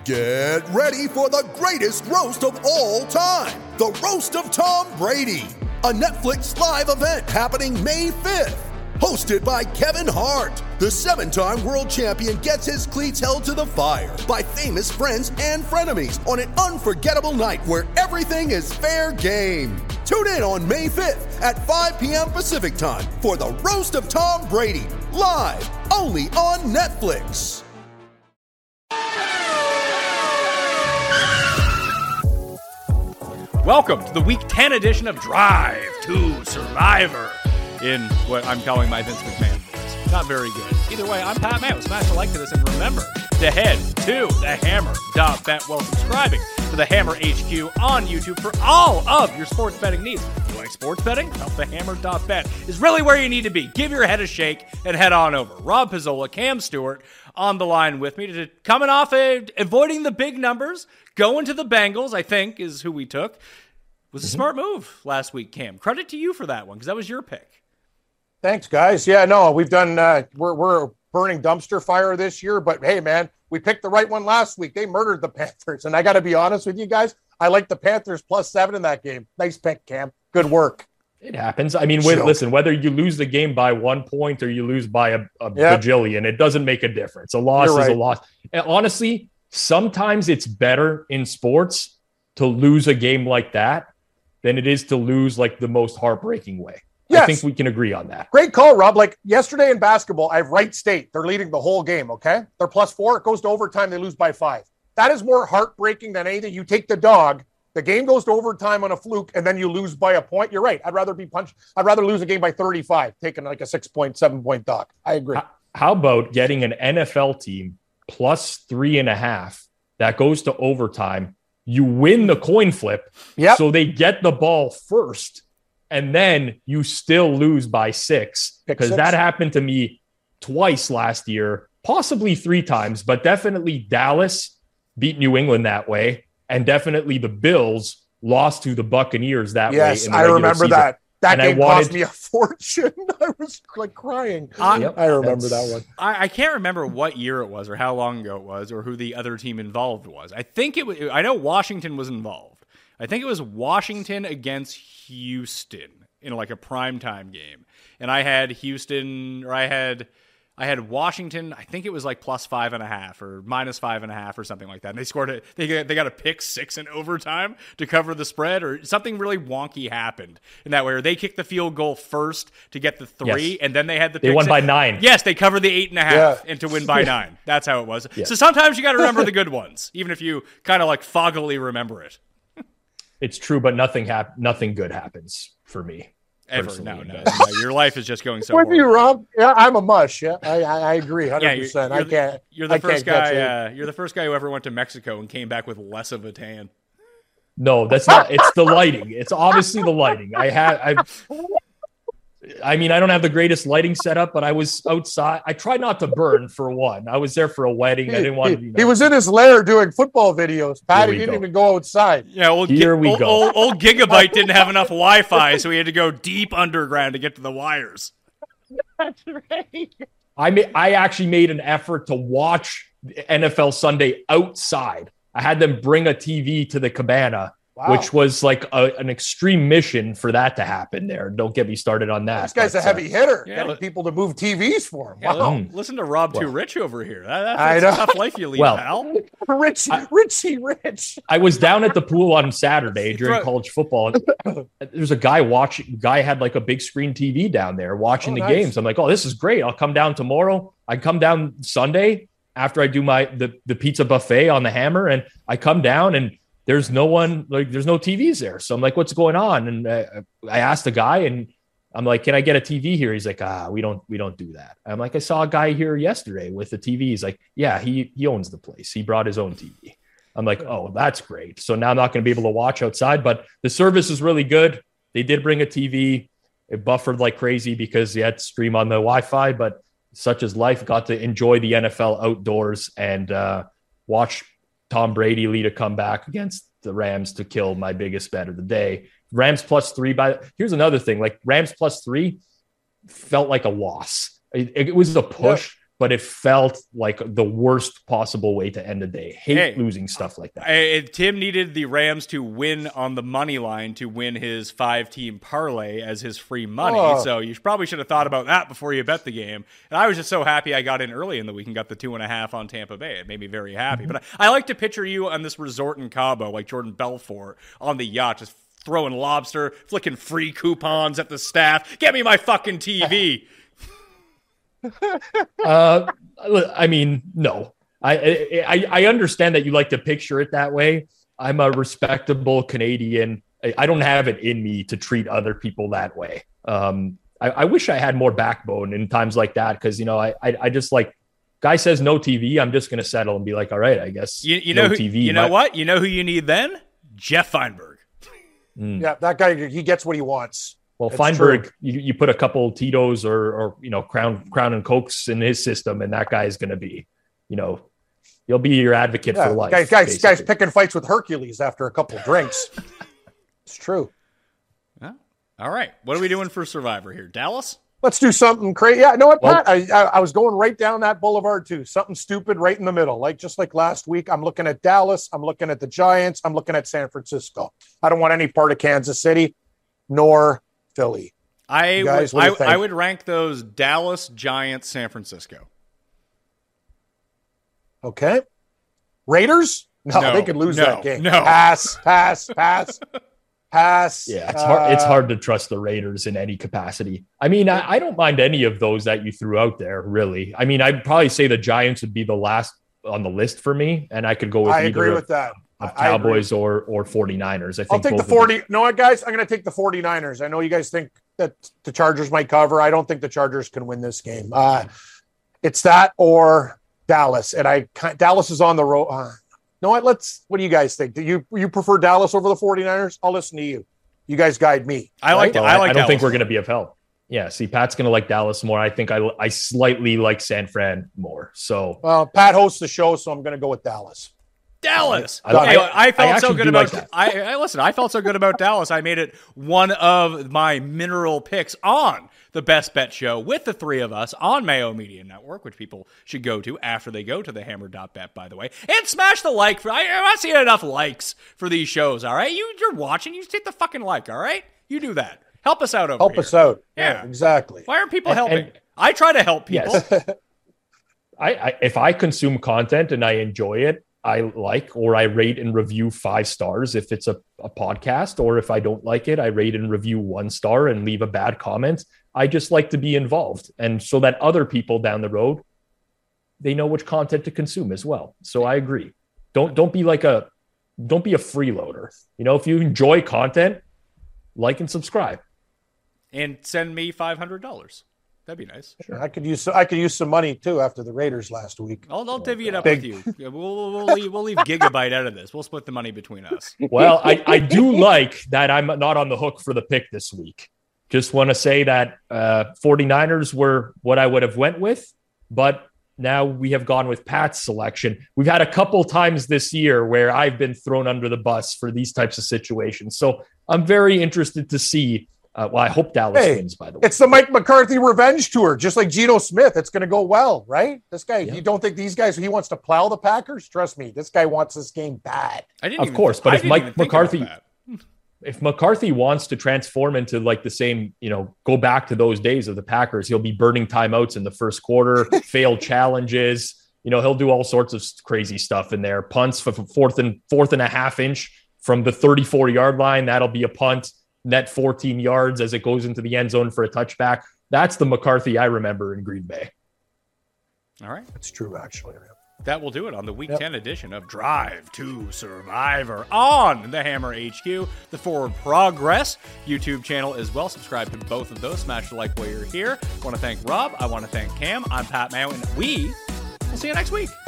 Get ready for the greatest roast of all time, the Roast of Tom Brady, a Netflix live event happening May 5th. Hosted by Kevin Hart, the 7-time world champion gets his cleats held to the fire by famous friends and frenemies on an unforgettable night where everything is fair game. Tune in on May 5th at 5 p.m. Pacific time for the Roast of Tom Brady, live only on Netflix. Welcome to the Week 10 edition of Drive to Survivor, in what I'm calling my Vince McMahon voice. Not very good. Either way, I'm Pat Mayo. Smash the like to this, and remember to head to thehammer.bet while subscribing to the Hammer HQ on YouTube for all of your sports betting needs. If you like sports betting? Well, thehammer.bet is really where you need to be. Give your head a shake and head on over. Rob Pizzola, Cam Stewart on the line with me, coming off avoiding the big numbers, going to the Bengals, I think, is who we took. Was a smart move last week, Cam. Credit to you for that one, because that was your pick. Thanks, guys. Yeah, no, we've done, we're burning dumpster fire this year, but hey, man, we picked the right one last week. They murdered the Panthers, and I got to be honest with you guys, I like the Panthers +7 in that game. Nice pick, Cam. Good work. It happens. I mean, listen, whether you lose the game by 1 point or you lose by a bajillion, it doesn't make a difference. A loss is a loss. And honestly, sometimes it's better in sports to lose a game like that than it is to lose like the most heartbreaking way. Yes. I think we can agree on that. Great call, Rob. Like yesterday in basketball, I have Wright State. They're leading the whole game, okay? They're +4. It goes to overtime. They lose by 5. That is more heartbreaking than anything. You take the dog, the game goes to overtime on a fluke, and then you lose by a point. You're right. I'd rather be punched. I'd rather lose a game by 35, taking like a 6-point, 7-point dog. I agree. How about getting an NFL team +3.5 that goes to overtime? You win the coin flip, so they get the ball first, and then you still lose by 6, because that happened to me twice last year, possibly 3 times, but definitely Dallas beat New England that way, and definitely the Bills lost to the Buccaneers that way. Yes, I remember that. That game cost me a fortune. I was like crying. I remember that one. I can't remember what year it was or how long ago it was or who the other team involved was. I think it was. I know Washington was involved. I think it was Washington against Houston in like a primetime game. And I had Houston, or I had Washington, I think it was like +5.5 or -5.5 or something like that. And they scored it. They got a pick 6 in overtime to cover the spread, or something really wonky happened in that way. Or they kicked the field goal first to get the 3, and then they had the pick. They won by 9. Yes, they covered the 8.5 and to win by 9. That's how it was. Yeah. So sometimes you got to remember the good ones, even if you kind of like foggily remember it. It's true, but nothing good happens for me. Ever. No. Your life is just going so with you, Rob. Yeah, I'm a mush. Yeah, I agree 100%. You're the first guy. You're the first guy who ever went to Mexico and came back with less of a tan. No, that's not. It's the lighting. It's obviously the lighting. I mean, I don't have the greatest lighting setup, but I was outside. I tried not to burn, for one. I was there for a wedding. I didn't want to be. He was in his lair doing football videos. Patty didn't even go outside. Yeah, old Gigabyte didn't have enough Wi-Fi, so he had to go deep underground to get to the wires. That's right. I actually made an effort to watch NFL Sunday outside. I had them bring a TV to the cabana. Wow. Which was like an extreme mission for that to happen there. Don't get me started on that. This guy's a heavy hitter. Getting people to move TVs for him. Wow. Listen to Rob Too Rich over here. That's a tough life you lead, pal. Richie Rich. I was down at the pool on Saturday during college football. And there's a guy guy had like a big screen TV down there watching the games. I'm like, oh, this is great. I'll come down tomorrow. I come down Sunday after I do the pizza buffet on the Hammer, and I come down and there's no one, like, there's no TVs there. So I'm like, what's going on? And I asked the guy, and I'm like, can I get a TV here? He's like, we don't do that. I'm like, I saw a guy here yesterday with the TV. He's like, yeah, he owns the place. He brought his own TV. I'm like, oh, that's great. So now I'm not going to be able to watch outside, but the service is really good. They did bring a TV. It buffered like crazy because you had to stream on the Wi-Fi, but such is life. Got to enjoy the NFL outdoors and watch Tom Brady lead a comeback against the Rams to kill my biggest bet of the day. Rams +3. Here's another thing. Like, Rams +3 felt like a loss. It was a push, but it felt like the worst possible way to end a day. Hate losing stuff like that. Tim needed the Rams to win on the money line to win his 5-team parlay as his free money. So you probably should have thought about that before you bet the game. And I was just so happy I got in early in the week and got the 2.5 on Tampa Bay. It made me very happy. But I like to picture you on this resort in Cabo, like Jordan Belfort on the yacht, just throwing lobster, flicking free coupons at the staff. Get me my fucking TV. I mean, no. I understand that you like to picture it that way. I'm a respectable Canadian. I don't have it in me to treat other people that way. I wish I had more backbone in times like that because, you know, I just like, guy says no TV, I'm just going to settle and be like, all right, I guess you know no TV. You know what? You know who you need then? Jeff Feinberg. Yeah, that guy, he gets what he wants. Well, it's Feinberg, you put a couple Tito's or you know, Crown and Cokes in his system, and that guy is going to be, you know, he'll be your advocate for life. Guys picking fights with Hercules after a couple drinks. It's true. All right. What are we doing for Survivor here? Dallas? Let's do something crazy. Yeah, you know what, Pat? I was going right down that boulevard too. Something stupid right in the middle. Just like last week, I'm looking at Dallas. I'm looking at the Giants. I'm looking at San Francisco. I don't want any part of Kansas City nor Philly. I would rank those Dallas, Giants, San Francisco. Okay. Raiders? No, they could lose that game. No. Pass. Yeah, it's hard to trust the Raiders in any capacity. I mean, I don't mind any of those that you threw out there, really. I mean, I'd probably say the Giants would be the last on the list for me, and I could go with Cowboys or 49ers. I think I'll take the 40. You know what, guys? I'm going to take the 49ers. I know you guys think that the Chargers might cover. I don't think the Chargers can win this game. It's that or Dallas, and Dallas is on the road. You know what? What do you guys think? Do you prefer Dallas over the 49ers? I'll listen to you. You guys guide me. I don't think we're going to be of help. Yeah, see, Pat's going to like Dallas more. I think I slightly like San Fran more. So, well, Pat hosts the show, so I'm going to go with Dallas. Dallas. I felt so good about I felt so good about Dallas. I made it one of my mineral picks on the Best Bet Show with the three of us on Mayo Media Network, which people should go to after they go to the hammer.bet, by the way. And smash the like. I'm not seeing enough likes for these shows, all right? You're watching. You just hit the fucking like, all right? You do that. Help us out over here. Help us out. Yeah, exactly. Why aren't people helping? I try to help people. Yes. If I consume content and I enjoy it, I like, or I rate and review 5 stars if it's a podcast, or if I don't like it, I rate and review 1 star and leave a bad comment. I just like to be involved. And so that other people down the road, they know which content to consume as well. So I agree. Don't be a freeloader. You know, if you enjoy content, like and subscribe. And send me $500. That'd be nice. Sure. I could use some money too after the Raiders last week. I'll divvy it up with you. We'll leave Gigabyte out of this. We'll split the money between us. Well, I do like that I'm not on the hook for the pick this week. Just want to say that 49ers were what I would have went with, but now we have gone with Pat's selection. We've had a couple times this year where I've been thrown under the bus for these types of situations. So I'm very interested to see. I hope Dallas wins, by the way. It's the Mike McCarthy revenge tour, just like Geno Smith. It's going to go well, right? This guy, You don't think these guys, he wants to plow the Packers? Trust me, this guy wants this game bad. Of course, but if Mike McCarthy... If McCarthy wants to transform into like the same, go back to those days of the Packers, he'll be burning timeouts in the first quarter, failed challenges. He'll do all sorts of crazy stuff in there. Punts for fourth and a half inch from the 34-yard line. That'll be a punt. Net 14 yards as it goes into the end zone for a touchback. That's the McCarthy I remember in Green Bay. All right. That's true, actually. That will do it on the Week 10 edition of Drive to Survivor on the Hammer HQ, the Forward Progress YouTube channel as well. Subscribe to both of those. Smash the like while you're here. I want to thank Rob. I want to thank Cam. I'm Pat Mayo, and we will see you next week.